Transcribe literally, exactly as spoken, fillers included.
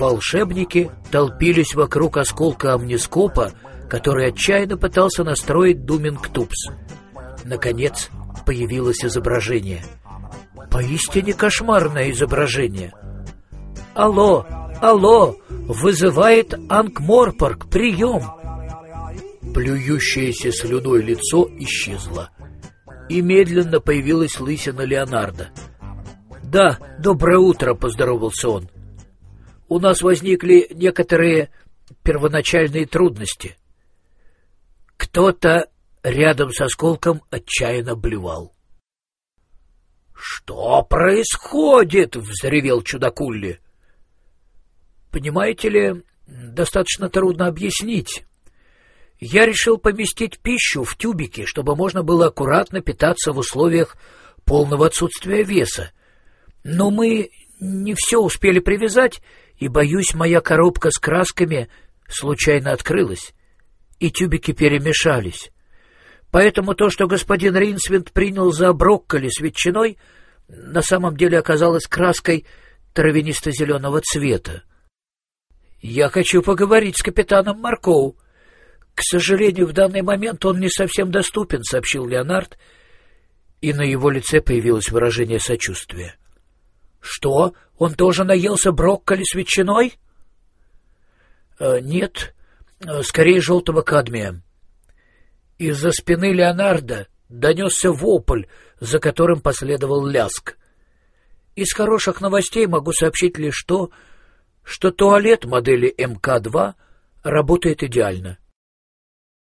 Волшебники толпились вокруг осколка амнископа, который отчаянно пытался настроить Думингтупс. Наконец появилось изображение. Поистине кошмарное изображение. «Алло, алло, вызывает Анкморпорк, прием!» Плюющееся слюной лицо исчезло, и медленно появилась лысина Леонардо. «Да, доброе утро», — поздоровался он. «У нас возникли некоторые первоначальные трудности». Кто-то рядом с осколком отчаянно блевал. «Что происходит?» — взревел чудакулли. «Понимаете ли, достаточно трудно объяснить. Я решил поместить пищу в тюбики, чтобы можно было аккуратно питаться в условиях полного отсутствия веса. Но мы не все успели привязать, и, боюсь, моя коробка с красками случайно открылась, и тюбики перемешались. Поэтому то, что господин Ринсвинд принял за брокколи с ветчиной, на самом деле оказалось краской травянисто-зеленого цвета. Я хочу поговорить с капитаном Маркоу. К сожалению, в данный момент он не совсем доступен, — сообщил Леонард, и на его лице появилось выражение сочувствия. — Что, он тоже наелся брокколи с ветчиной? э, — Нет, скорее желтого кадмия. Из-за спины Леонардо донесся вопль, за которым последовал ляск. Из хороших новостей могу сообщить лишь то, что туалет модели эм ка два работает идеально.